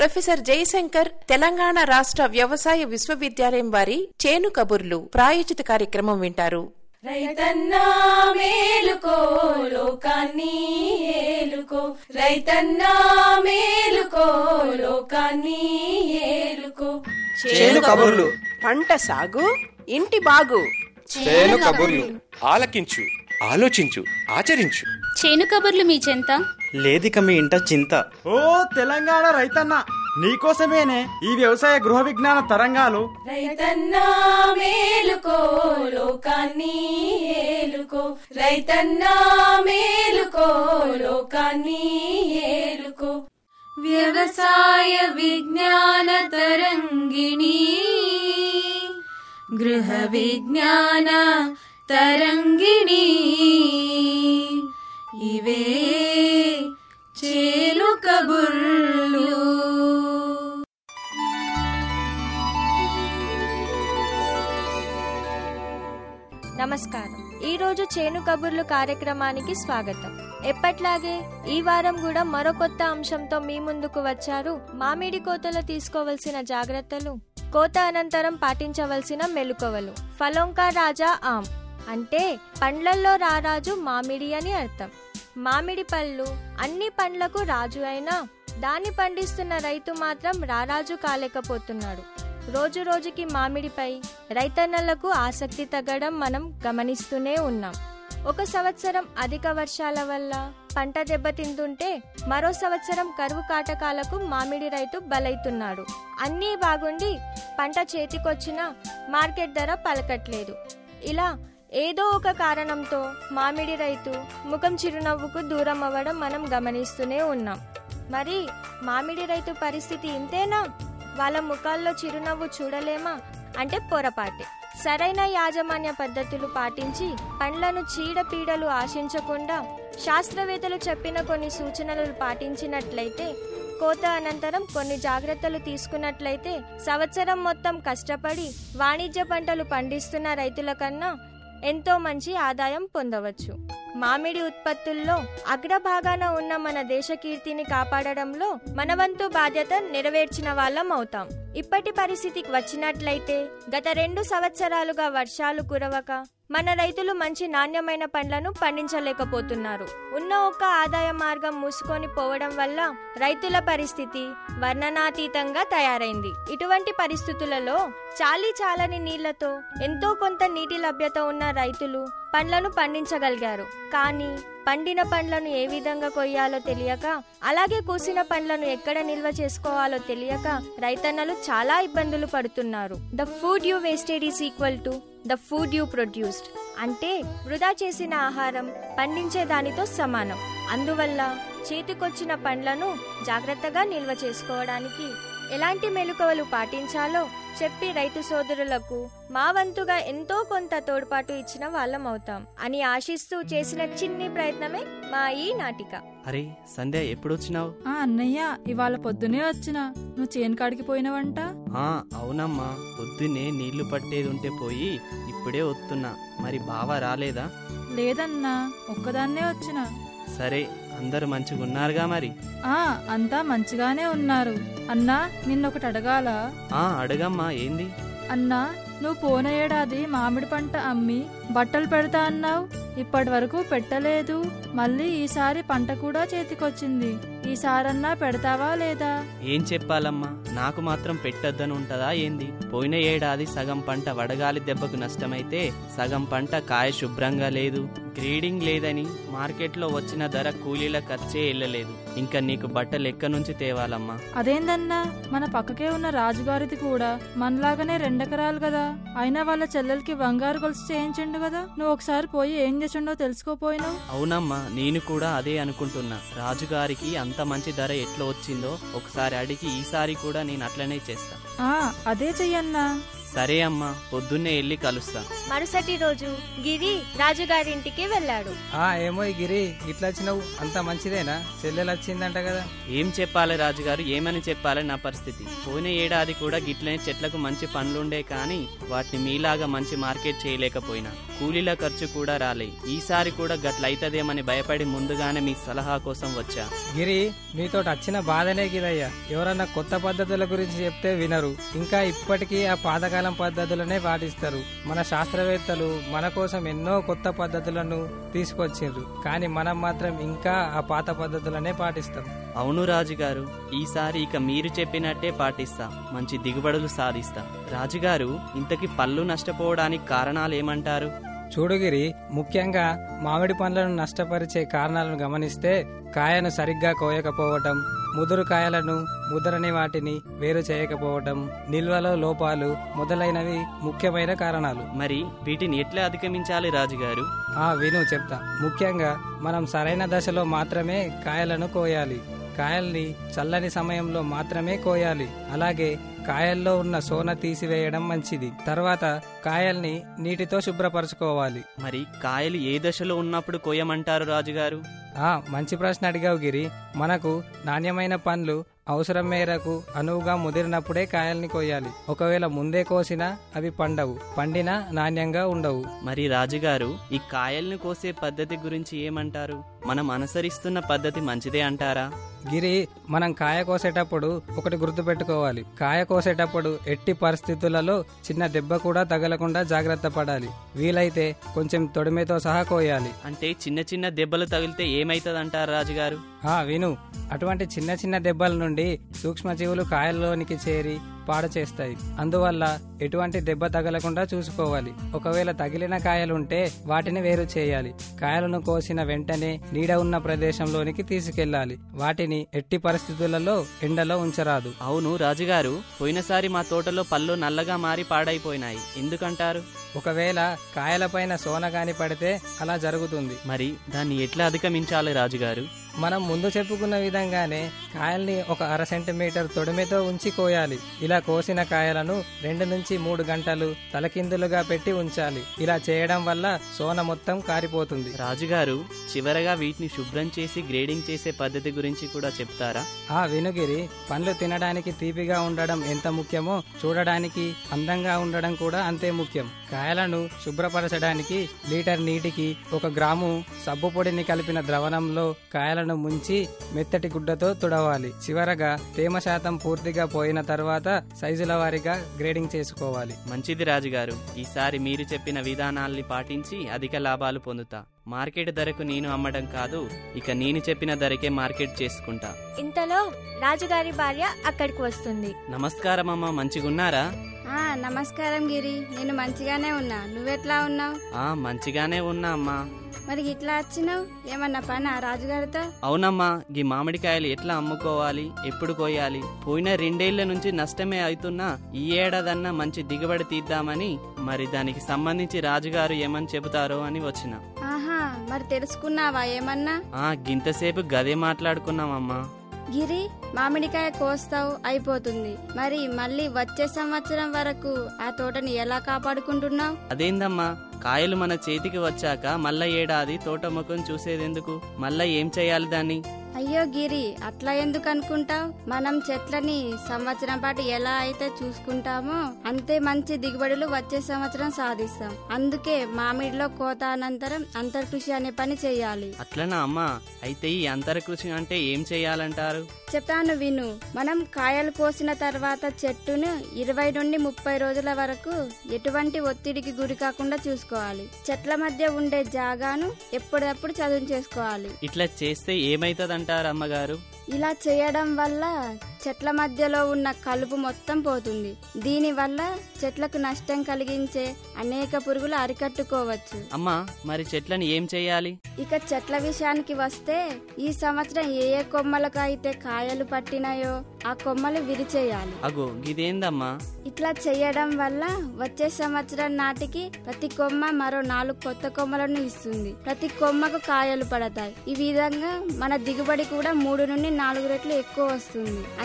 Professor Jayashankar Telangana రాష్ట్ర వ్యవసాయ విశ్వవిద్యాలయం వారి చేను కబుర్లు ప్రాయోజిత కార్యక్రమం వింటారు. రైతన్నా మేలుకో లోకాన్ని ఏలుకో, రైతన్నా మేలుకో లోకాన్ని ఏలుకో. చేను కబుర్లు, పంట సాగు ఇంటి బాగు. చేను కబుర్లు ఆలకించు, ఆలోచించు, ఆచరించు. చేను కబుర్లు మీ చెంత లేదిక మీ ఇంట చింత. ఓ తెలంగాణ రైతన్న, నీకోసమేనే ఈ వ్యవసాయ గృహ విజ్ఞాన తరంగాలు. రైతన్నా మేలుకో లోకాన్ని ఏలుకో, రైతన్నా మేలుకో లోకాన్ని ఏలుకో. వ్యవసాయ విజ్ఞాన తరంగిణి, గృహ విజ్ఞాన తరంగిణి, ఇవే చేను కబుర్లు. నమస్కారం. ఈ రోజు చేను కబుర్లు కార్యక్రమానికి స్వాగతం. ఎప్పట్లాగే ఈ వారం కూడా మరో కొత్త అంశంతో మీ ముందుకు వచ్చారు. మామిడి కోతలో తీసుకోవలసిన జాగ్రత్తలు, కోత అనంతరం పాటించవలసిన మెలకువలు. ఫలోంకా రాజా ఆమ్ అంటే పండ్లల్లో రారాజు మామిడి అని అర్థం. మామిడి పళ్ళు అన్ని పండ్లకు రాజు అయినా దాన్ని పండిస్తున్న రైతు మాత్రం రారాజు కాలేకపోతున్నాడు. రోజు రోజుకి మామిడిపై రైతన్నలకు ఆసక్తి తగ్గడం మనం గమనిస్తూనే ఉన్నాం. ఒక సంవత్సరం అధిక వర్షాల వల్ల పంట దెబ్బతింటుంటే మరో సంవత్సరం కరువు కాటకాలకు మామిడి రైతు బలైతున్నాడు. అన్నీ బాగుండి పంట చేతికొచ్చినా మార్కెట్ ధర పలకట్లేదు. ఇలా ఏదో ఒక కారణంతో మామిడి రైతు ముఖం చిరునవ్వుకు దూరం అవ్వడం మనం గమనిస్తూనే ఉన్నాం. మరి మామిడి రైతు పరిస్థితి ఇంతేనా? వాళ్ళ ముఖాల్లో చిరునవ్వు చూడలేమా అంటే పొరపాటే. సరైన యాజమాన్య పద్ధతులు పాటించి పండ్లను చీడపీడలు ఆశించకుండా శాస్త్రవేత్తలు చెప్పిన కొన్ని సూచనలు పాటించినట్లయితే, కోత అనంతరం కొన్ని జాగ్రత్తలు తీసుకున్నట్లయితే సంవత్సరం మొత్తం కష్టపడి వాణిజ్య పంటలు పండిస్తున్న రైతుల కన్నా ఎంతో మంచి ఆదాయం పొందవచ్చు. మామిడి ఉత్పత్తుల్లో అగ్రభాగాన ఉన్న మన దేశ కీర్తిని కాపాడడంలో మనవంతు బాధ్యత నెరవేర్చిన వాళ్ళం అవుతాం. ఇప్పటి పరిస్థితికి వచ్చినట్లయితే గత 2 సంవత్సరాలుగా వర్షాలు కురవక మన రైతులు మంచి నాణ్యమైన పండ్లను పండించలేకపోతున్నారు. ఉన్న ఒక్క ఆదాయ మార్గం మూసుకొని పోవడం వల్ల రైతుల పరిస్థితి వర్ణనాతీతంగా తయారైంది. ఇటువంటి పరిస్థితులలో చాలని నీళ్లతో ఎంతో కొంత నీటి లభ్యత ఉన్న రైతులు పండ్లను పండించగలిగారు. కానీ పండిన పండ్లను ఏ విధంగా కొయ్యాలో తెలియక, అలాగే కూసిన పండ్లను ఎక్కడ నిల్వ చేసుకోవాలో తెలియక రైతన్నలు చాలా ఇబ్బందులు పడుతున్నారు. The food you wasted is equal to the food you produced అంటే వృధా చేసిన ఆహారం పండించే దానితో సమానం. అందువల్ల చేతికొచ్చిన పండ్లను జాగ్రత్తగా నిల్వ చేసుకోవడానికి ఎలాంటి మెలకువలు పాటించాలో చెప్పి రైతు సోదరులకు మా వంతుగా ఎంతో కొంత తోడ్పాటు ఇచ్చిన వాళ్ళం అవుతాం అని ఆశిస్తూ చేసిన చిన్ని ప్రయత్నమే మా ఈ నాటిక. అరే సంధ్య, ఎప్పుడు వచ్చినావు? అన్నయ్య, ఇవాళ పొద్దునే వచ్చినా. నువ్వు చేను కాడికి పోయినవంట? అవునమ్మా, పొద్దున్నే నీళ్లు పట్టేది ఉంటే పోయి ఇప్పుడే వస్తున్నా. మరి బావ రాలేదా? లేదన్నా, ఒక్కదాన్నే వచ్చినా. సరే, అందరు మంచిగున్నారుగా? మరి అంతా మంచిగానే ఉన్నారు. అన్నా, నిన్నొకటి అడగాల? అడగమ్మా. ఏంది? అన్నా, నువ్వు పోన ఏడాది మామిడి పంట అమ్మి బట్టలు పెడతా అన్నావు. ఇప్పటి వరకు పెట్టలేదు. మళ్ళీ ఈసారి పంట కూడా చేతికొచ్చింది. ఈసారన్నా పెడతావా లేదా? ఏం చెప్పాలమ్మా, నాకు మాత్రం పెట్టొద్దని ఉంటదా ఏంది? పోయిన ఏడాది సగం పంట వడగాలి దెబ్బకు నష్టమైతే సగం పంట కాయ శుభ్రంగా లేదు, గ్రేడింగ్ లేదని మార్కెట్లో వచ్చిన ధర కూలీల ఖర్చే వెళ్ళలేదు. ఇంకా నీకు బట్టలు ఎక్క నుంచి తేవాలమ్మా? అదేందన్నా, మన పక్కకే ఉన్న రాజుగారిది కూడా మనలాగానే 2 ఎకరాలు కదా. అయినా వాళ్ళ చెల్లెలకి బంగారు గొలుసు చేయించండు కదా. నువ్వు ఒకసారి పోయి ఏం చేసిండో తెలుసుకోపోయినావు? అవునమ్మా, నేను కూడా అదే అనుకుంటున్నా. రాజుగారికి అంత మంచి ధర ఎట్లా వచ్చిందో ఒకసారి అడిగి ఈసారి కూడా నేను అట్లనే చేస్తా. అదే చెయ్యన్నా. సరే అమ్మా, పొద్దున్నే వెళ్ళి కలుస్తా. మరుసటి రోజు గిరి రాజుగారింటికి వెళ్ళాడు. ఏమో ఈ గిరి ఇట్లా వచ్చినావు, అంత మంచిదేనా? చెల్లెలు వచ్చిందంట కదా. ఏం చెప్పాలి రాజుగారు, ఏమని చెప్పాలి నా పరిస్థితి. పోయిన ఏడాది కూడా గిట్లనే చెట్లకు మంచి పండ్లుండే కానీ వాటిని మీలాగా మంచి మార్కెట్ చేయలేకపోయినా, కూలీల ఖర్చు కూడా రాలే. ఈసారి కూడా గట్లయితదేమని భయపడి ముందుగానే మీ సలహా కోసం వచ్చా. గిరి మీతో వచ్చిన బాధనే గిదయ్యా. ఎవరన్నా కొత్త పద్ధతుల గురించి చెప్తే వినరు, ఇంకా ఇప్పటికీ ఆ పాతకాలం పద్ధతులనే పాటిస్తారు. మన శాస్త్రవేత్తలు మన కోసం ఎన్నో కొత్త పద్ధతులను తీసుకొచ్చిండ్రు, కానీ మనం మాత్రం ఇంకా ఆ పాత పద్ధతులనే పాటిస్తాం. అవును రాజుగారు, ఈసారి ఇక మీరు చెప్పినట్టే పాటిస్తా, మంచి దిగుబడులు సాధిస్తా. రాజుగారు, ఇంతకీ పళ్ళు నష్టపోవడానికి కారణాలు ఏమంటారు? చూడుగిరి, ముఖ్యంగా మామిడి పండ్లను నష్టపరిచే కారణాలను గమనిస్తే కాయను సరిగ్గా కోయకపోవటం, ముదురు కాయలను ముదరని వాటిని వేరు చేయకపోవటం, నిల్వలో లోపాలు మొదలైనవి ముఖ్యమైన కారణాలు. మరి వీటిని ఎట్లా అధిగమించాలి రాజుగారు? విను చెప్తా. ముఖ్యంగా మనం సరైన దశలో మాత్రమే కాయలను కోయాలి. కాయల్ని చల్లని సమయంలో మాత్రమే కోయాలి. అలాగే కాయల్లో ఉన్న సోన తీసివేయడం మంచిది. తర్వాత కాయల్ని నీటితో శుభ్రపరచుకోవాలి. మరి కాయలు ఏ దశలో ఉన్నప్పుడు కోయమంటారు రాజుగారు? మంచి ప్రశ్న అడిగావు గిరి. మనకు నాణ్యమైన పండ్లు అవసరం మేరకు అనువుగా ముదిరినప్పుడే కాయల్ని కోయాలి. ఒకవేళ ముందే కోసినా అవి పండవు, పండినా నాణ్యంగా ఉండవు. మరి రాజుగారు, ఈ కాయల్ని కోసే పద్ధతి గురించి ఏమంటారు? మనం అనుసరిస్తున్న పద్ధతి మంచిదే అంటారా? గిరి, మనం కాయ కోసేటప్పుడు ఒకటి గుర్తుపెట్టుకోవాలి. కాయ కోసేటప్పుడు ఎట్టి పరిస్థితులలో చిన్న దెబ్బ కూడా తగలకుండా జాగ్రత్త పడాలి. వీలైతే కొంచెం తొడిమెతో సహా కోయాలి. అంటే చిన్న చిన్న దెబ్బలు తగిలితే ఏమైతుందంటారు రాజుగారు? విను, అటువంటి చిన్న చిన్న దెబ్బల నుండి సూక్ష్మజీవులు కాయల్లోనికి చేరి పాడు చేస్తాయి. అందువల్ల ఎటువంటి దెబ్బ తగలకుండా చూసుకోవాలి. ఒకవేళ తగిలిన కాయలుంటే వాటిని వేరు చేయాలి. కాయలను కోసిన వెంటనే నీడ ఉన్న ప్రదేశంలోనికి తీసుకెళ్లాలి. వాటిని ఎట్టి పరిస్థితులలో ఎండలో ఉంచరాదు. అవును రాజుగారు, పోయినసారి మా తోటలో పళ్ళు నల్లగా మారి పాడైపోయినాయి, ఎందుకంటారు? ఒకవేళ కాయలపైన సోనగాని పడితే అలా జరుగుతుంది. మరి దాన్ని ఎట్లా అధిగమించాలి రాజుగారు? మనం ముందు చెప్పుకున్న విధంగానే కాయల్ని ఒక 1/2 సెంటీమీటర్ తొడిమెతో ఉంచి కోయాలి. ఇలా కోసిన కాయలను 2 నుంచి 3 గంటలు తలకిందులుగా పెట్టి ఉంచాలి. ఇలా చేయడం వల్ల సోన మొత్తం కారిపోతుంది. రాజుగారు, చివరగా వీటిని శుభ్రం చేసి గ్రేడింగ్ చేసే పద్ధతి గురించి కూడా చెప్తారా? వినుగిరి, పండ్లు తినడానికి తీపిగా ఉండడం ఎంత ముఖ్యమో చూడడానికి అందంగా ఉండడం కూడా అంతే ముఖ్యం. కాయలను శుభ్రపరచడానికి లీటర్ నీటికి 1 గ్రాము సబ్బు పొడిని కలిపిన ద్రవణంలో కాయలను ముంచి మెత్తటి గుడ్డతో తుడవాలి. చివరగా తేమ శాతం పూర్తిగా పోయిన తర్వాత సైజుల వారీగా గ్రేడింగ్ చేసుకోవాలి. మంచిది రాజుగారు, ఈసారి మీరు చెప్పిన విధానాల్ని పాటించి అధిక లాభాలు పొందుతా. మార్కెట్ ధరకు నేను అమ్మడం కాదు, ఇక నేను చెప్పిన ధరకే మార్కెట్ చేసుకుంటా. ఇంతలో రాజుగారి భార్య అక్కడికి వస్తుంది. నమస్కారం అమ్మా, మంచిగున్నారా? నమస్కారం గిరి, నేను మంచిగానే ఉన్నా, నువ్వెట్లా ఉన్నావు? మంచిగానే ఉన్నా అమ్మా. మరి ఇట్లా వచ్చినావు, ఏమన్నా పనా రాజుగారితో? అవునమ్మా, గీ మామిడికాయలు ఎట్లా అమ్ముకోవాలి, ఎప్పుడు కోయాలి, పోయిన 2 ఏళ్ల నుంచి నష్టమే అవుతున్నా ఈ ఏడాదన్నా మంచి దిగుబడి తీద్దామని, మరి దానికి సంబంధించి రాజుగారు ఏమని చెబుతారో అని వచ్చిన. మరి తెలుసుకున్నావా ఏమన్నా? గింతసేపు గదే మాట్లాడుకున్నామమ్మా. గిరి, మామిడికాయ కోస్తావు అయిపోతుంది, మరి మళ్ళీ వచ్చే సంవత్సరం వరకు ఆ తోటని ఎలా కాపాడుకుంటున్నావు? అదేందమ్మా, కాయలు మన చేతికి వచ్చాక మళ్ళా ఏడాది తోట ముఖం చూసేదెందుకు? మళ్ళా ఏం చేయాలి దాన్ని? అయ్యో గిరి, అట్లా ఎందుకు అనుకుంటావు? మనం చెట్లని సంవత్సరం పాటు ఎలా అయితే చూసుకుంటామో అంతే మంచి దిగుబడులు వచ్చే సంవత్సరం సాధిస్తాం. అందుకే మామిడిలో కోత అనంతరం అంతర్కృషి అనే పని చేయాలి. అట్లనా అమ్మా? అయితే ఈ అంతర్కృషి అంటే ఏం చేయాలంటారు? చెప్తాను విను. మనం కాయలు కోసిన తర్వాత చెట్టును 20 నుండి 30 రోజుల వరకు ఎటువంటి ఒత్తిడికి గురి కాకుండా చూసుకోవాలి. చెట్ల మధ్య ఉండే జాగాను ఎప్పుడప్పుడు చదును చేసుకోవాలి. ఇట్లా చేస్తే ఏమైతదంటారు అమ్మగారు? ఇలా చేయడం వల్ల చెట్ల మధ్యలో ఉన్న కలుపు మొత్తం పోతుంది. దీని వల్ల చెట్లకు నష్టం కలిగించే అనేక పురుగులు అరికట్టుకోవచ్చు. అమ్మా, మరి చెట్లను ఏం చేయాలి? ఇక చెట్ల విషయానికి వస్తే, ఈ సంవత్సరం ఏ కొమ్మలకు అయితే కాయలు పట్టినాయో ఆ కొమ్మలు విరిచేయాలి. అగో గిదేందమ్మా? ఇట్లా చేయడం వల్ల వచ్చే సంవత్సరం నాటికి ప్రతి కొమ్మ మరో 4 కొత్త కొమ్మలను ఇస్తుంది. ప్రతి కొమ్మకు కాయలు పడతాయి. ఈ విధంగా మన దిగుబడి కూడా 3 నుండి 4 రెట్లు ఎక్కువ వస్తుంది.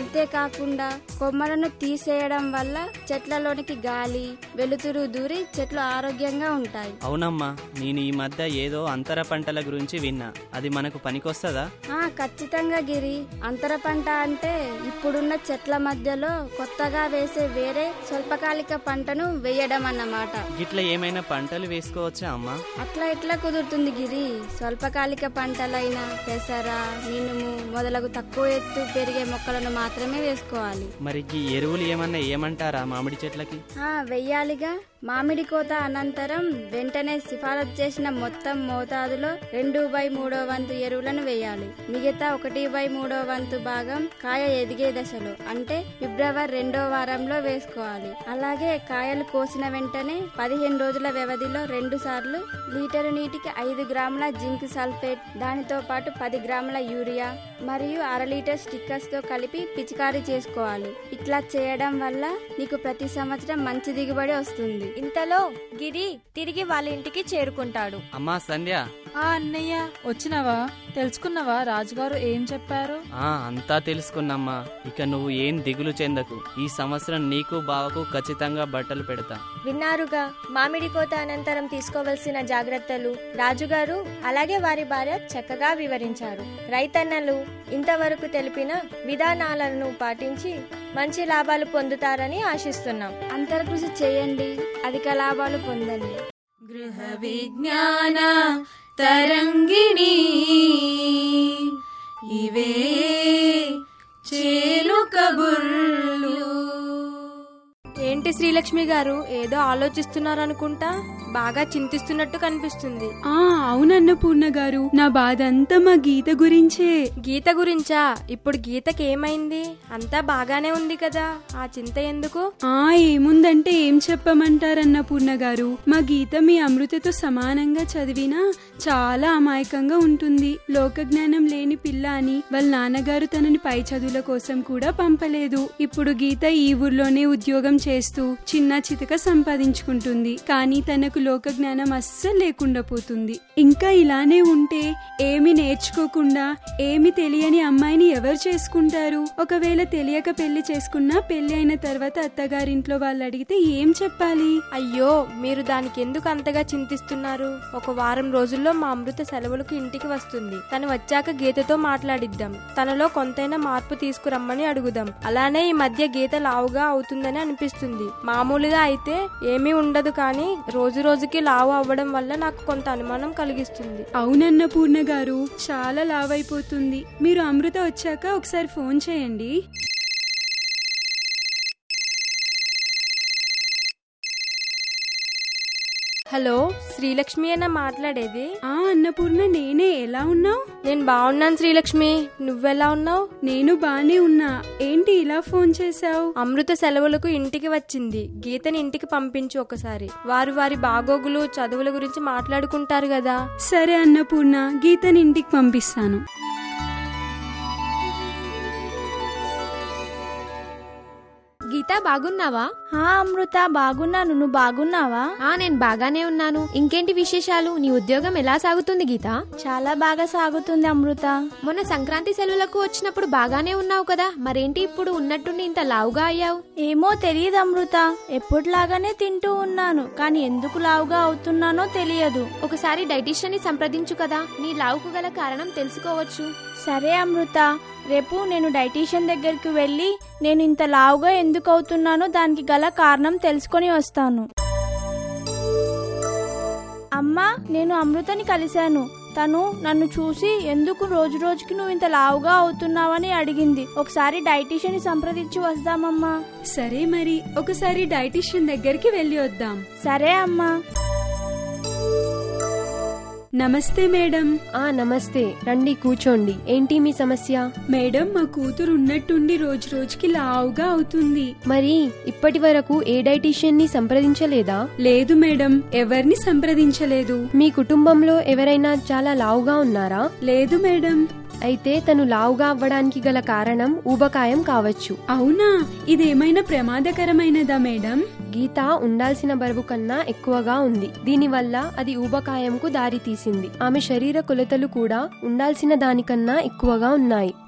అంతేకాకుండా కొమ్మలను తీసేయడం వల్ల చెట్లలోనికి గాలి వెలుతురు దూరి చెట్లు ఆరోగ్యంగా ఉంటాయి. అవునమ్మా, నేను ఈ మధ్య ఏదో అంతర పంటల గురించి విన్నా. అది మనకు పనికొస్తదా? ఖచ్చితంగా గిరి. అంతర పంట అంటే ఇప్పుడున్న చెట్ల మధ్యలో కొత్తగా వేసే వేరే స్వల్పకాలిక పంటను వేయడం అన్నమాట. గిట్ల ఏమైనా పంటలు వేసుకోవచ్చా అమ్మా? అట్లా ఎట్లా కుదురుతుంది గిరి? స్వల్పకాలిక పంటలైన పెసర, మినుము మొదలగు తక్కువ ఎత్తు పెరిగే మొక్కలను మాత్రమే వేసుకోవాలి. మరి ఈ ఎరువులు ఏమన్నా ఏమంటారా మామిడి చెట్లకి? వెయ్యాలిగా. మామిడి కోత అనంతరం వెంటనే సిఫారసు చేసిన మొత్తం మోతాదులో 2/3 వంతు ఎరువులను వేయాలి. మిగతా 1/3 వంతు భాగం కాయ ఎదిగే దశలో అంటే ఫిబ్రవరి 2వ వారంలో వేసుకోవాలి. అలాగే కాయలు కోసిన వెంటనే 15 రోజుల వ్యవధిలో 2 సార్లు లీటరు నీటికి 5 గ్రాముల జింక్ సల్ఫేట్, దానితో పాటు 10 గ్రాముల యూరియా మరియు 1/2 లీటర్ స్టిక్కర్స్ తో కలిపి పిచికారీ చేసుకోవాలి. ఇట్లా చేయడం వల్ల నీకు ప్రతి సంవత్సరం మంచి దిగుబడి వస్తుంది. ఇంతలో గిరి తిరిగి వాళ్ళ ఇంటికి చేరుకుంటాడు. అమ్మా సంధ్య. అన్నయ్య వచ్చినవా? తెలుసుకున్నావా రాజుగారు ఏం చెప్పారు? అంతా తెలుసుకున్నమ్మా. ఇక నువ్వు ఏం దిగులు చెందకు. ఈ సంవత్సరం నీకు బావకు ఖచ్చితంగా బట్టలు పెడతా. విన్నారుగా మామిడి కోత అనంతరం తీసుకోవలసిన జాగ్రత్తలు రాజుగారు అలాగే వారి భార్య చక్కగా వివరించారు. రైతన్నలు ఇంతవరకు తెలిపిన విధానాలను పాటించి మంచి లాభాలు పొందుతారని ఆశిస్తున్నాం. అంతర్కృషి చేయండి, అధిక లాభాలు పొందండి. గృహ విజ్ఞాన తరంగిణి ఇవే చేను కబుర్లు. ఏంటి శ్రీలక్ష్మి గారు ఏదో ఆలోచిస్తున్నారనుకుంటా? బాగా చింతిస్తున్నట్టు కనిపిస్తుంది. అవునన్నపూర్ణ గారు, నా బాధ అంతా మా గీత గురించే. గీత గురించా? ఇప్పుడు గీతకి ఏమైంది? అంతా బాగానే ఉంది కదా, ఆ చింత ఎందుకు? ఏముందంటే ఏం చెప్పమంటారన్నపూర్ణ గారు, మా గీత మీ అమృతతో సమానంగా చదివినా చాలా అమాయకంగా ఉంటుంది. లోకజ్ఞానం లేని పిల్ల అని వాళ్ళ నాన్నగారు తనని పై చదువుల కోసం కూడా పంపలేదు. ఇప్పుడు గీత ఈ ఊర్లోనే ఉద్యోగం చేస్తూ చిన్న చితక సంపాదించుకుంటుంది. కానీ తనకు లోక జ్ఞానం అస్సలు లేకుండా పోతుంది. ఇంకా ఇలానే ఉంటే ఏమి నేర్చుకోకుండా ఏమి తెలియని అమ్మాయిని ఎవరు చేసుకుంటారు? ఒకవేళ తెలియక పెళ్లి చేసుకున్నా పెళ్లి అయిన తర్వాత అత్తగారింట్లో వాళ్ళు అడిగితే ఏం చెప్పాలి? అయ్యో, మీరు దానికి ఎందుకు అంతగా చింతిస్తున్నారు? ఒక వారం రోజుల్లో మా అమృత సెలవులకు ఇంటికి వస్తుంది. తను వచ్చాక గీతతో మాట్లాడిద్దాం. తనలో కొంతైనా మార్పు తీసుకురమ్మని అడుగుదాం. అలానే ఈ మధ్య గీత లావుగా అవుతుందని అనిపిస్తుంది. మామూలుగా అయితే ఏమీ ఉండదు, కానీ రోజు రోజుకి లావు అవ్వడం వల్ల నాకు కొంత అనుమానం కలిగిస్తుంది. అవునన్న పూర్ణ గారు, చాలా లావైపోతుంది. మీరు అమృత వచ్చాక ఒకసారి ఫోన్ చేయండి. హలో, శ్రీలక్ష్మి అన్న మాట్లాడేది? అన్నపూర్ణ నేనే. ఎలా ఉన్నావు? నేను బాగున్నాను శ్రీలక్ష్మి, నువ్వెలా ఉన్నావు? నేను బానే ఉన్నా. ఏంటి ఇలా ఫోన్ చేశావు? అమృత సెలవులకు ఇంటికి వచ్చింది. గీతని ఇంటికి పంపించు ఒకసారి. వారి బాగోగులు చదువుల గురించి మాట్లాడుకుంటారు కదా. సరే అన్నపూర్ణ, గీతని ఇంటికి పంపిస్తాను. గీత బాగున్నావా? అమృత బాగున్నాను, నువ్వు బాగున్నావా? నేను బాగానే ఉన్నాను. ఇంకేంటి విశేషాలు? నీ ఉద్యోగం ఎలా సాగుతుంది గీత? చాలా బాగా సాగుతుంది అమృత. మొన్న సంక్రాంతి సెలవులకు వచ్చినప్పుడు బాగానే ఉన్నావు కదా, మరేంటి ఇప్పుడు ఉన్నట్టుండి ఇంత లావుగా అయ్యావు? ఏమో తెలియదు అమృత, ఎప్పుడులాగానే తింటూ ఉన్నాను, కానీ ఎందుకు లావుగా అవుతున్నానో తెలియదు. ఒకసారి డైటీషియన్ ని సంప్రదించు కదా, నీ లావుకు గల కారణం తెలుసుకోవచ్చు. సరే అమృత, రేపు నేను డైటీషియన్ దగ్గరికి వెళ్ళి నేను ఇంత లావుగా ఎందుకు అవుతున్నానో దానికి గల కారణం తెలుసుకొని వస్తాను. అమ్మా, నేను అమృతని కలిశాను. తను నన్ను చూసి ఎందుకు రోజు రోజుకి నువ్వు ఇంత లావుగా అవుతున్నావని అడిగింది. ఒకసారి డైటీషియన్ ని సంప్రదించి వద్దామమ్మా. సరే, మరి ఒకసారి డైటీషియన్ దగ్గరికి వెళ్ళి వద్దాం. సరే అమ్మా. నమస్తే మేడం. నమస్తే, రండి కూర్చోండి. ఏంటి మీ సమస్య? మేడం, మా కూతురు ఉన్నట్టుండి రోజు రోజుకి లావుగా అవుతుంది. మరి ఇప్పటి వరకు ఏ డైటీషియన్ ని సంప్రదించలేదా? లేదు మేడం, ఎవరిని సంప్రదించలేదు. మీ కుటుంబంలో ఎవరైనా చాలా లావుగా ఉన్నారా? లేదు మేడం. అయితే తను లావుగా అవ్వడానికి గల కారణం ఊబకాయం కావచ్చు. అవునా? ఇదేమైనా ప్రమాదకరమైనదా మేడం? గీత ఉండాల్సిన బరువు కన్నా ఎక్కువగా ఉంది. దీనివల్ల అది ఊబకాయంకు దారి తీసింది. ఆమె శరీర కొలతలు కూడా ఉండాల్సిన దానికన్నా ఎక్కువగా ఉన్నాయి.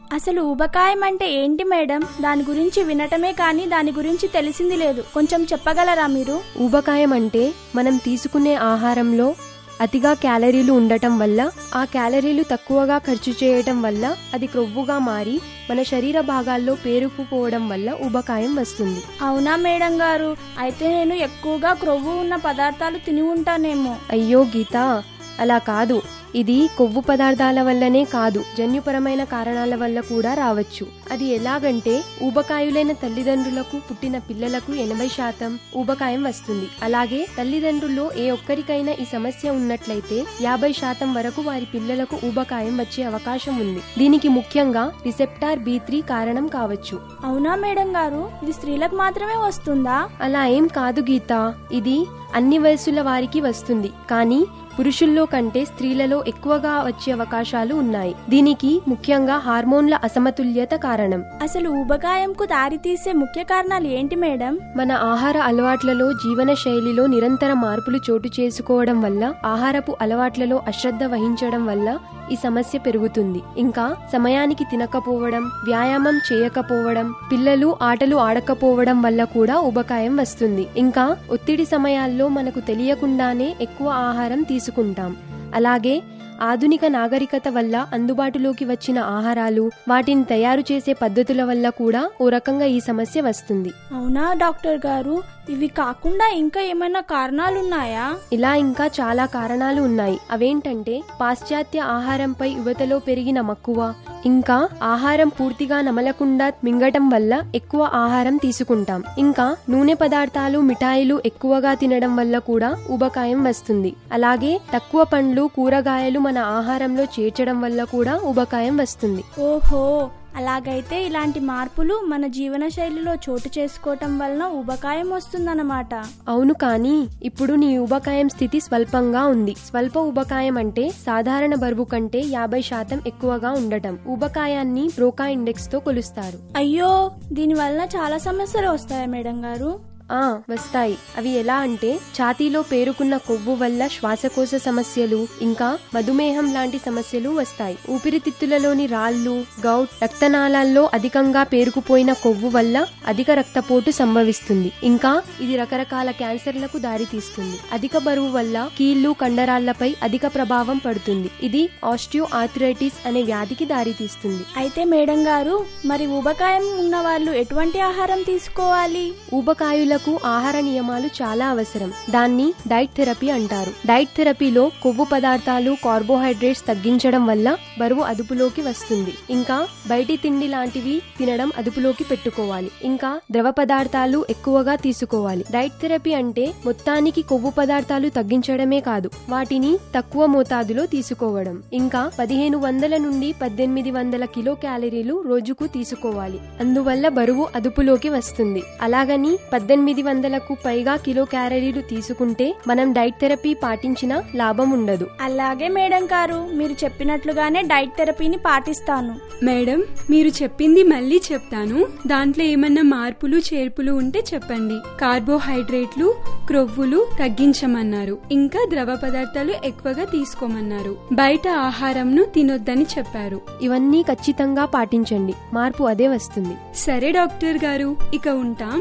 అసలు ఊబకాయం అంటే ఏంటి మేడం? దాని గురించి వినటమే కానీ దాని గురించి తెలిసింది లేదు. కొంచెం చెప్పగలరా మీరు? ఊబకాయం అంటే మనం తీసుకునే ఆహారంలో అతిగా క్యాలరీలు ఉండటం వల్ల, ఆ క్యాలరీలు తక్కువగా ఖర్చు చేయటం వల్ల అది క్రొవ్వుగా మారి మన శరీర భాగాల్లో పేరుకుపోవడం వల్ల ఊబకాయం వస్తుంది. అవునా మేడం గారు? అయితే నేను ఎక్కువగా క్రొవ్వు ఉన్న పదార్థాలు తిని ఉంటానేమో. అయ్యో గీత, అలా కాదు. ఇది కొవ్వు పదార్థాల వల్లనే కాదు, జన్యుపరమైన కారణాల వల్ల కూడా రావచ్చు. అది ఎలాగంటే, ఊబకాయులైన తల్లిదండ్రులకు పుట్టిన పిల్లలకు 80% ఊబకాయం వస్తుంది. అలాగే తల్లిదండ్రుల్లో ఏ ఒక్కరికైనా ఈ సమస్య ఉన్నట్లయితే 50% వరకు వారి పిల్లలకు ఊబకాయం వచ్చే అవకాశం ఉంది. దీనికి ముఖ్యంగా రిసెప్టార్ B3 కారణం కావచ్చు. అవునా మేడం గారు? ఇది స్త్రీలకు మాత్రమే వస్తుందా? అలా ఏం కాదు గీత, ఇది అన్ని వయసుల వారికి వస్తుంది. కానీ పురుషుల్లో కంటే స్త్రీలలో ఎక్కువగా వచ్చే అవకాశాలు ఉన్నాయి. దీనికి ముఖ్యంగా హార్మోన్ల అసమతుల్యత కారణం. అసలు ఊబకాయంకు దారితీసే ముఖ్య కారణాలు ఏంటి మేడం? మన ఆహార అలవాట్లలో, జీవన శైలిలో నిరంతర మార్పులు చోటు చేసుకోవడం వల్ల, ఆహారపు అలవాట్లలో అశ్రద్ధ వహించడం వల్ల ఈ సమస్య పెరుగుతుంది. ఇంకా సమయానికి తినకపోవడం, వ్యాయామం చేయకపోవడం, పిల్లలు ఆటలు ఆడకపోవడం వల్ల కూడా ఊబకాయం వస్తుంది. ఇంకా ఒత్తిడి సమయాల్లో మనకు తెలియకుండానే ఎక్కువ ఆహారం తీసుకుంటాం. అలాగే ఆధునిక నాగరికత వల్ల అందుబాటులోకి వచ్చిన ఆహారాలు, వాటిని తయారు చేసే పద్ధతుల వల్ల కూడా ఓ రకంగా ఈ సమస్య వస్తుంది. అవునా డాక్టర్ గారు? ఇవి కాకుండా ఇంకా ఏమైనా కారణాలున్నాయా? ఇలా ఇంకా చాలా కారణాలు ఉన్నాయి. అవేంటంటే, పాశ్చాత్య ఆహారంపై యువతలో పెరిగిన మక్కువ, ఇంకా ఆహారం పూర్తిగా నమలకుండా మింగటం వల్ల ఎక్కువ ఆహారం తీసుకుంటాం. ఇంకా నూనె పదార్థాలు, మిఠాయిలు ఎక్కువగా తినడం వల్ల కూడా ఊబకాయం వస్తుంది. అలాగే తక్కువ పండ్లు, కూరగాయలు మన ఆహారంలో చేర్చడం వల్ల కూడా ఊబకాయం వస్తుంది. ఓహో, అలాగైతే ఇలాంటి మార్పులు మన జీవన శైలిలో చోటు చేసుకోవటం వలన ఊబకాయం వస్తుందన్నమాట. అవును, కానీ ఇప్పుడు నీ ఊబకాయం స్థితి స్వల్పంగా ఉంది. స్వల్ప ఊబకాయం అంటే సాధారణ బరువు కంటే 50% ఎక్కువగా ఉండటం. ఊబకాయాన్ని బ్రోకా ఇండెక్స్ తో కొలుస్తారు. అయ్యో, దీని వలన చాలా సమస్యలు వస్తాయా మేడం గారు? వస్తాయి. అవి ఎలా అంటే, ఛాతీలో పేరుకున్న కొవ్వు వల్ల శ్వాసకోశ సమస్యలు, ఇంకా మధుమేహం లాంటి సమస్యలు వస్తాయి. ఊపిరితిత్తులలోని రాళ్లు, గౌట్, రక్తనాళాల్లో అధికంగా పేరుకుపోయిన కొవ్వు వల్ల అధిక రక్తపోటు సంభవిస్తుంది. ఇంకా ఇది రకరకాల క్యాన్సర్లకు దారితీస్తుంది. అధిక బరువు వల్ల కీళ్లు, కండరాళ్లపై అధిక ప్రభావం పడుతుంది. ఇది ఆస్టియో ఆర్థరైటిస్ అనే వ్యాధికి దారితీస్తుంది. అయితే మేడం గారు, మరి ఊబకాయం ఉన్న వాళ్ళు ఎటువంటి ఆహారం తీసుకోవాలి? ఊబకాయుల ఆహార నియమాలు చాలా అవసరం. దాన్ని డైట్ థెరపీ అంటారు. డైట్ థెరపీలో కొవ్వు పదార్థాలు, కార్బోహైడ్రేట్స్ తగ్గించడం వల్ల బరువు అదుపులోకి వస్తుంది. ఇంకా బయటి తిండి లాంటివి తినడం అదుపులోకి పెట్టుకోవాలి. ఇంకా ద్రవ పదార్థాలు ఎక్కువగా తీసుకోవాలి. డైట్ థెరపీ అంటే మొత్తానికి కొవ్వు పదార్థాలు తగ్గించడమే కాదు, వాటిని తక్కువ మోతాదులో తీసుకోవడం. ఇంకా 1500 నుండి 1800 కిలో క్యాలరీలు రోజుకు తీసుకోవాలి. అందువల్ల బరువు అదుపులోకి వస్తుంది. అలాగని 1800కు పైగా కిలో క్యాలరీలు తీసుకుంటే మనం డైట్ థెరపీ పాటించిన లాభం ఉండదు. అలాగే మేడం గారు, మీరు చెప్పినట్లుగానే డైట్ థెరపీని పాటిస్తాను. మేడం, మీరు చెప్పింది మళ్ళీ చెప్తాను. దాంట్లో ఏమన్నా మార్పులు చేర్పులు ఉంటే చెప్పండి. కార్బోహైడ్రేట్లు, క్రొవ్వులు తగ్గించమన్నారు. ఇంకా ద్రవ పదార్థాలు ఎక్కువగా తీసుకోమన్నారు. బయట ఆహారంను తినొద్దని చెప్పారు. ఇవన్నీ ఖచ్చితంగా పాటించండి, మార్పు అదే వస్తుంది. సరే డాక్టర్ గారు, ఇక ఉంటాం.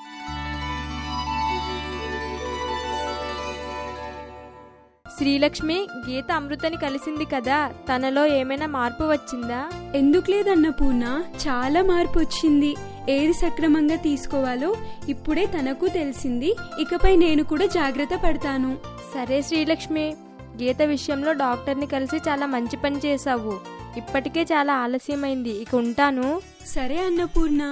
శ్రీలక్ష్మి, గీత అమృతని కలిసింది కదా, తనలో ఏమైనా మార్పు వచ్చిందా? ఎందుకు లేదన్నపూర్ణ, చాలా మార్పు వచ్చింది. ఏది సక్రమంగా తీసుకోవాలో ఇప్పుడే తనకు తెలిసింది. ఇకపై నేను కూడా జాగ్రత్త పడతాను. సరే శ్రీలక్ష్మి, గీత విషయంలో డాక్టర్ని కలిసి చాలా మంచి పని చేశావు. ఇప్పటికే చాలా ఆలస్యమైంది, ఇక ఉంటాను. సరే అన్నపూర్ణ.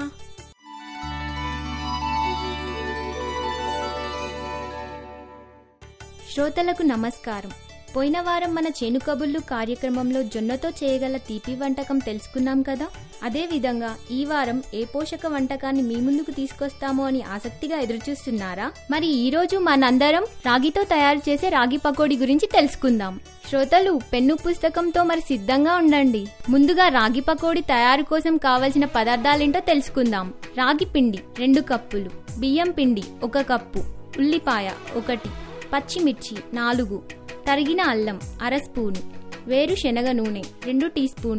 శ్రోతలకు నమస్కారం. పోయిన వారం మన చేను కబుర్లు కార్యక్రమంలో జొన్నతో చేయగల తీపి వంటకం తెలుసుకున్నాం కదా. అదే విధంగా ఈ వారం ఏ పోషక వంటకాన్ని మీ ముందుకు తీసుకొస్తామో అని ఆసక్తిగా ఎదురుచూస్తున్నారా? మరి ఈ రోజు మనందరం రాగితో తయారు చేసే రాగి పకోడీ గురించి తెలుసుకుందాం. శ్రోతలు పెన్ను పుస్తకంతో మరి సిద్ధంగా ఉండండి. ముందుగా రాగి పకోడీ తయారు కోసం కావలసిన పదార్థాలేంటో తెలుసుకుందాం. రాగి పిండి 2 కప్పులు, బియ్యం పిండి 1 కప్పు, ఉల్లిపాయ 1, పచ్చిమిర్చి 4, తరిగిన అల్లం 1/2 స్పూను, వేరుశెనగ నూనె 2 టీ స్పూన్లు,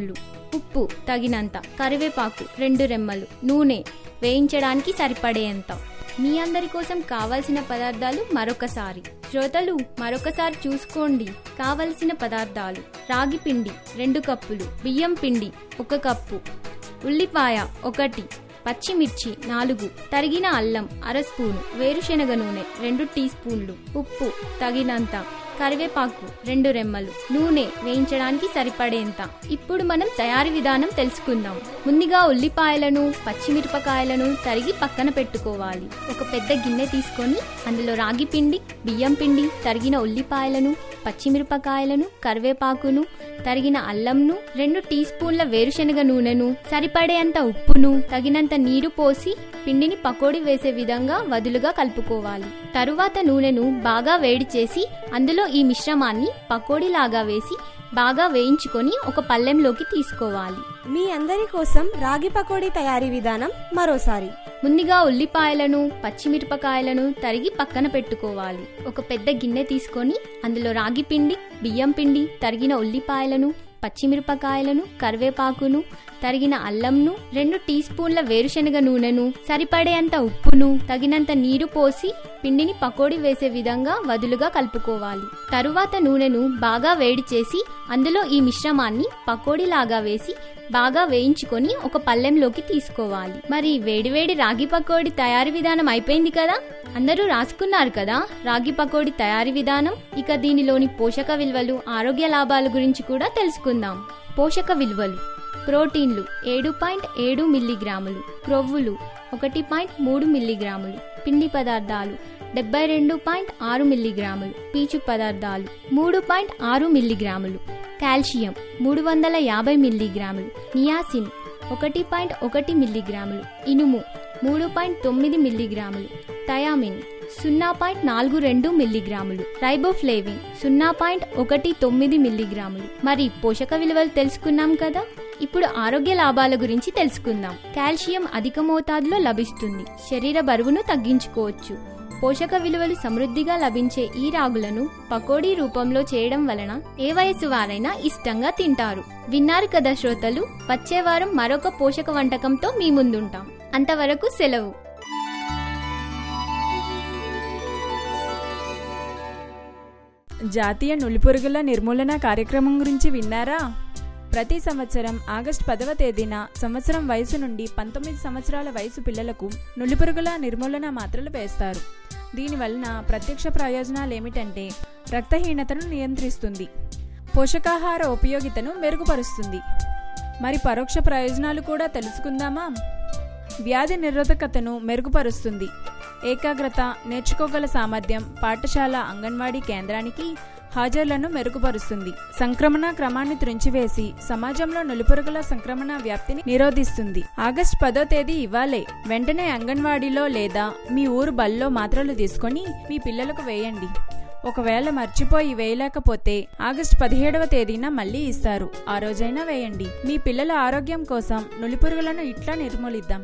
ఉప్పు తగినంత, కరివేపాకు 2 రెమ్మలు, నూనె వేయించడానికి సరిపడేంత. మీ అందరి కోసం కావలసిన పదార్థాలు మరొకసారి. శ్రోతలు మరొకసారి చూసుకోండి. కావలసిన పదార్థాలు: రాగి పిండి 2 కప్పులు, బియ్యం పిండి 1 కప్పు, ఉల్లిపాయ 1, పచ్చిమిర్చి 4, తరిగిన అల్లం 1/2 స్పూను, వేరుశెనగ నూనె 2 టీ స్పూన్లు, ఉప్పు తగినంత, కరివేపాకు 2 రెమ్మలు, నూనె వేయించడానికి సరిపడేంత. ఇప్పుడు మనం తయారీ విధానం తెలుసుకుందాం. ముందుగా ఉల్లిపాయలను, పచ్చిమిరపకాయలను తరిగి పక్కన పెట్టుకోవాలి. ఒక పెద్ద గిన్నె తీసుకొని అందులో రాగి పిండి, బియ్యం పిండి, తరిగిన ఉల్లిపాయలను, పచ్చిమిరపకాయలను, కరివేపాకును, తరిగిన అల్లంను, 2 టీ స్పూన్ల వేరుశెనగ నూనెను, సరిపడేంత ఉప్పును, తగినంత నీరు పోసి పిండిని పకోడీ వేసే విధంగా వదులుగా కలుపుకోవాలి. తరువాత నూనెను బాగా వేడి చేసి అందులో ఈ మిశ్రమాన్ని పకోడీలాగా వేసి బాగా వేయించుకొని ఒక పళ్ళెంలోకి తీసుకోవాలి. మీ అందరి కోసం రాగి పకోడీ తయారీ విధానం మరోసారి. ముందుగా ఉల్లిపాయలను, పచ్చిమిరపకాయలను తరిగి పక్కన పెట్టుకోవాలి. ఒక పెద్ద గిన్నె తీసుకొని అందులో రాగి పిండి, బియ్యం పిండి, తరిగిన ఉల్లిపాయలను, పచ్చిమిరపకాయలను, కరివేపాకును, తరిగిన అల్లంను, 2 టీ స్పూన్ల వేరుశెనగ నూనెను, సరిపడేంత ఉప్పును, తగినంత నీరు పోసి పిండిని పకోడీ వేసే విధంగా వదులుగా కలుపుకోవాలి. తరువాత నూనెను బాగా వేడి చేసి అందులో ఈ మిశ్రమాన్ని పకోడీలాగా వేసి బాగా వేయించుకొని ఒక పళ్ళెంలోకి తీసుకోవాలి. మరి వేడివేడి రాగి పకోడీ తయారీ విధానం అయిపోయింది కదా. అందరూ రాసుకున్నారు కదా రాగి పకోడీ తయారీ విధానం. ఇక దీనిలోని పోషక విలువలు, ఆరోగ్య లాభాల గురించి కూడా తెలుసుకుందాం. పోషక విలువలు: ప్రోటీన్లు 7.7 మిల్లీగ్రాములు, క్రొవ్వులు 1.3 మిల్లీగ్రాములు, పిండి పదార్థాలు 72.6 మిల్లీగ్రాములు, పీచు పదార్థాలు 3.6 మిల్లీగ్రాములు, కాల్షియం 350 మిల్లీగ్రాములు, నియాసిన్ 1.1 మిల్లీగ్రాములు, ఇనుము 3.9 మిల్లీగ్రాములు, థయామిన్ 0.42 మిల్లీగ్రాములు, రైబోఫ్లేవిన్ 0.19 మిల్లీగ్రాములు. మరి పోషక విలువలు తెలుసుకున్నాం కదా. ఇప్పుడు ఆరోగ్య లాభాల గురించి తెలుసుకుందాం. కాల్షియం అధిక మోతాదులో లభిస్తుంది. శరీర బరువును తగ్గించుకోవచ్చు. పోషక విలువలు సమృద్ధిగా లభించే ఈ రాగులను పకోడీ రూపంలో చేయడం వలన ఏ వయసు వారైనా ఇష్టంగా తింటారు. విన్నారు కదా శ్రోతలు. వచ్చే వారం మరొక పోషక వంటకంతో మీ ముందుంటాం. అంతవరకు సెలవు. జాతీయ నులిపురుగుల నిర్మూలన కార్యక్రమం గురించి విన్నారా? ప్రతి సంవత్సరం ఆగస్టు 10వ తేదీన సంవత్సరం వయసు నుండి 19 సంవత్సరాల వయసు పిల్లలకు నులిపురుగుల నిర్మూలన మాత్రలు వేస్తారు. దీనివలన ప్రత్యక్ష ప్రయోజనాలు ఏమిటంటే రక్తహీనతను నియంత్రిస్తుంది, పోషకాహార ఉపయోగితను మెరుగుపరుస్తుంది. మరి పరోక్ష ప్రయోజనాలు కూడా తెలుసుకుందామా? వ్యాధి నిరోధకతను మెరుగుపరుస్తుంది, ఏకాగ్రత, నేర్చుకోగల సామర్థ్యం, పాఠశాల అంగన్వాడీ కేంద్రానికి హాజరులను మెరుగుపరుస్తుంది, సంక్రమణ క్రమాన్ని త్రుంచివేసి సమాజంలో నులిపురుగుల సంక్రమణ వ్యాప్తిని నిరోధిస్తుంది. ఆగస్టు 10వ తేదీ ఇవ్వాలే. వెంటనే అంగన్వాడీలో లేదా మీ ఊరు బల్లో మాత్రలు తీసుకొని మీ పిల్లలకు వేయండి. ఒకవేళ మర్చిపోయి వేయలేకపోతే ఆగస్టు 17వ తేదీన మళ్లీ ఇస్తారు. ఆ రోజైనా వేయండి. మీ పిల్లల ఆరోగ్యం కోసం నులిపురుగులను ఇట్లా నిర్మూలిద్దాం.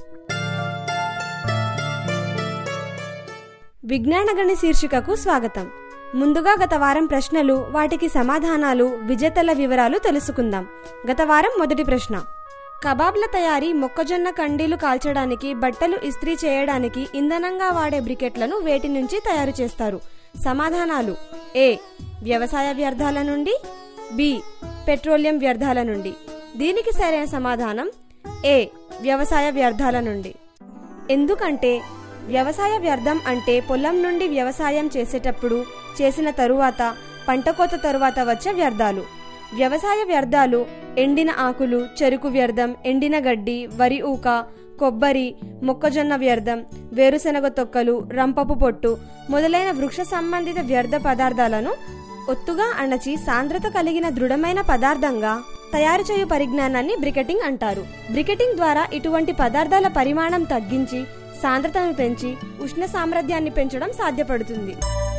విజ్ఞానగణి శీర్షికకు స్వాగతం. ముందుగా గత వారం ప్రశ్నలు, వాటికి సమాధానాలు, విజేతల వివరాలు తెలుసుకుందాం. గత వారం మొదటి ప్రశ్న: కబాబ్ల తయారీ, మొక్కజొన్న కండీలు కాల్చడానికి, బట్టలు ఇస్త్రీ చేయడానికి ఇంధనంగా వాడే బ్రికెట్లను వేటి నుంచి తయారు చేస్తారు? సమాధానాలు: ఏ. వ్యవసాయ వ్యర్థాల నుండి, బి. పెట్రోలియం వ్యర్థాల నుండి. దీనికి సరైన సమాధానం ఏ. వ్యవసాయ వ్యర్థాల నుండి. ఎందుకంటే వ్యవసాయ వ్యర్థం అంటే పొలం నుండి వ్యవసాయం చేసేటప్పుడు, చేసిన తరువాత, పంట కోత తరువాత వచ్చే వ్యర్థాలు. వ్యవసాయ వ్యర్థాలు ఎండిన ఆకులు, చెరుకు వ్యర్థం, ఎండిన గడ్డి, వరి ఊక, కొబ్బరి, మొక్కజొన్న వ్యర్థం, వేరుశెనగ తొక్కలు, రంపపు పొట్టు మొదలైన వృక్ష సంబంధిత వ్యర్థ పదార్థాలను ఒత్తుగా అణచి సాంద్రత కలిగిన దృఢమైన పదార్థంగా తయారు చేయు పరిజ్ఞానాన్ని బ్రికెటింగ్ అంటారు. బ్రికెటింగ్ ద్వారా ఇటువంటి పదార్థాల పరిమాణం తగ్గించి సాంద్రతను పెంచి ఉష్ణ సామర్థ్యాన్ని పెంచడం సాధ్యపడుతుంది.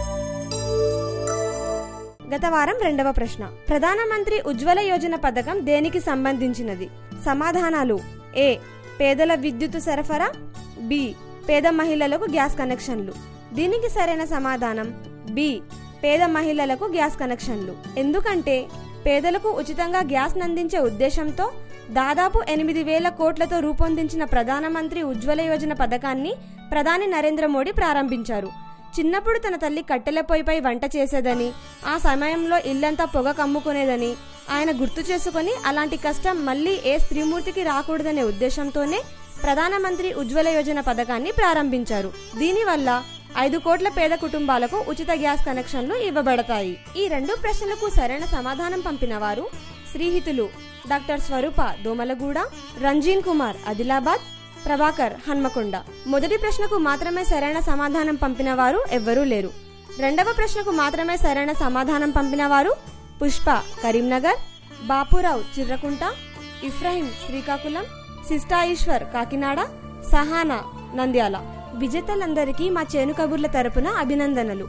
గత వారం రెండవ ప్రశ్న: ప్రధానమంత్రి ఉజ్వల యోజన పథకం దేనికి సంబంధించినది? సమాధానాలు: ఏ. పేదల విద్యుత్ సరఫరా, బి. పేద మహిళలకు గ్యాస్ కనెక్షన్లు. దీనికి సరైన సమాధానం బి. పేద మహిళలకు గ్యాస్ కనెక్షన్లు. ఎందుకంటే పేదలకు ఉచితంగా గ్యాస్ నందించే ఉద్దేశంతో దాదాపు 8,000 కోట్లతో రూపొందించిన ప్రధానమంత్రి ఉజ్వల యోజన పథకాన్ని ప్రధాని నరేంద్ర మోడీ ప్రారంభించారు. చిన్నప్పుడు తన తల్లి కట్టెల పొయ్యిపై వంట చేసేదని, ఆ సమయంలో ఇల్లంతా పొగ కమ్ముకునేదని ఆయన గుర్తు చేసుకుని అలాంటి కష్టం మళ్లీ ఏ స్త్రీమూర్తికి రాకూడదనే ఉద్దేశంతోనే ప్రధానమంత్రి ఉజ్వల యోజన పథకాన్ని ప్రారంభించారు. దీనివల్ల 5 కోట్ల పేద కుటుంబాలకు ఉచిత గ్యాస్ కనెక్షన్లు ఇవ్వబడతాయి. ఈ 2 ప్రశ్నలకు సరైన సమాధానం పంపిన వారు శ్రీహితులు డాక్టర్ స్వరూప దోమలగూడ, రంజీన్ కుమార్ ఆదిలాబాద్, ప్రభాకర్ హన్మకొండ. మొదటి ప్రశ్నకు మాత్రమే సరైన సమాధానం పంపిన వారు ఎవ్వరూ లేరు. రెండవ ప్రశ్నకు మాత్రమే సరైన సమాధానం పంపిన వారు పుష్ప కరీంనగర్, బాపురావు చిర్రకుంట, ఇఫ్రాహిం శ్రీకాకుళం, సిస్టా ఈశ్వర్ కాకినాడ, సహానా నంద్యాల. విజేతలందరికీ మా చేను కబుర్ల తరపున అభినందనలు.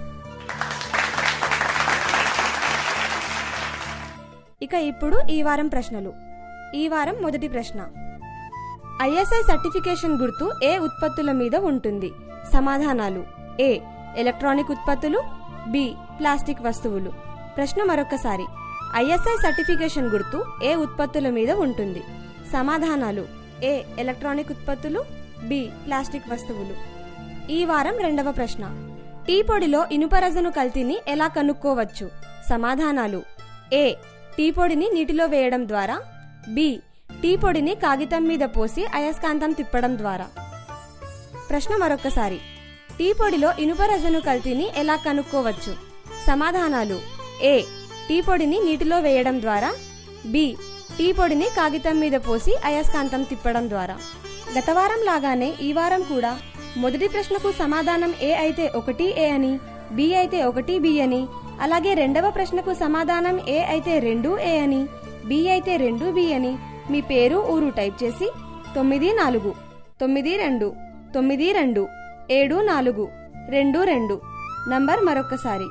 ఇక ఇప్పుడు ఈ వారం ప్రశ్నలు. ఈ వారం మొదటి ప్రశ్న, ఐఎస్ఐ సర్టిఫికేషన్ గుర్తు ఏ ఉత్పత్తుల మీద ఉంటుంది? సమాధానాలు: ఏ ఎలక్ట్రానిక్ ఉత్పత్తులు, బి ప్లాస్టిక్ వస్తువులు. ప్రశ్న మరొకసారి, ఐఎస్ఐ సర్టిఫికేషన్ గుర్తు ఏ ఉత్పత్తుల మీద ఉంటుంది? సమాధానాలు: ఏ ఎలక్ట్రానిక్ ఉత్పత్తులు, బి ప్లాస్టిక్ వస్తువులు. ఈ వారం రెండవ ప్రశ్న, టీ పొడిలో ఇనుపరజను కల్తీని ఎలా కనుక్కోవచ్చు? సమాధానాలు: ఏ టీ పొడిని నీటిలో వేయడం ద్వారా, బి టీ పొడిని కాగితం మీద పోసి అయస్కాంతం తిప్పడం ద్వారా. ప్రశ్న మరొకసారి, టీ పొడిలో ఇనుపరజను కల్తీని ఎలా కనుక్కోవచ్చు? సమాధానాలు: ఏ టీ పొడిని నీటిలో వేయడం ద్వారా, బి టీ పొడిని కాగితం మీద పోసి అయస్కాంతం తిప్పడం ద్వారా. గత వారం లాగానే ఈ వారం కూడా మొదటి ప్రశ్నకు సమాధానం ఏ అయితే 1A అని, బి అయితే 1B అని, అలాగే రెండవ ప్రశ్నకు సమాధానం ఏ అయితే 2A అని, బి అయితే 2B అని మీ పేరు ఊరు టైప్ చేసి 9492927422 నంబర్ మరొకసారి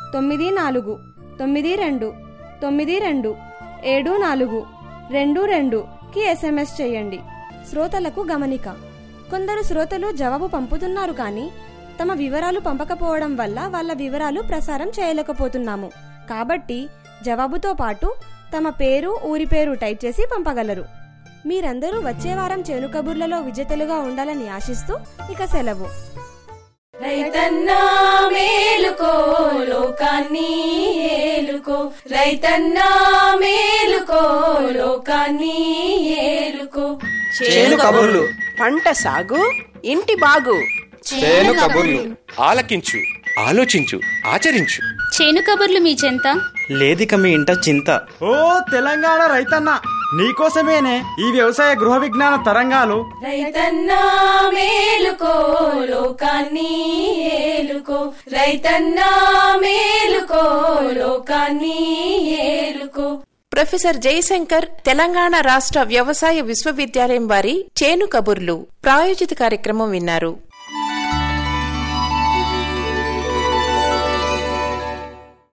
9492927422కి SMS చేయండి. శ్రోతలకు గమనిక, కొందరు శ్రోతలు జవాబు పంపుతున్నారు కానీ తమ వివరాలు పంపకపోవడం వల్ల వాళ్ళ వివరాలు ప్రసారం చేయలేకపోతున్నాము. కాబట్టి జవాబుతో పాటు తమ పేరు ఊరి పేరు టైప్ చేసి పంపగలరు. మీరందరూ వచ్చే వారం చేను కబుర్లలో విజేతలుగా ఉండాలని ఆశిస్తూ ఇక సెలవు. రైతన్నా మేలుకో లోకాన్ని ఏలుకో, రైతన్నా మేలుకో లోకాన్ని ఏలుకో. చేను కబుర్లు, పంట సాగు, ఇంటి బాగు. చేను కబుర్లు ఆలకించు, ఆలోచించు, ఆచరించు. చేను కబుర్లు మీ చెంత లేదిక మీ ఇంట చింత. ఓ తెలంగాణ రైతన్న, నీకోసమేనే ఈ వ్యవసాయ గృహ విజ్ఞాన తరంగాలు. రైతన్నా మేలుకో లోకాన్ని ఏలుకో, రైతన్నా మేలుకో లోకాన్ని ఏలుకో. ప్రొఫెసర్ జయశంకర్ తెలంగాణ రాష్ట్ర వ్యవసాయ విశ్వవిద్యాలయం వారి చేను కబుర్లు ప్రాయోజిత కార్యక్రమం విన్నారు.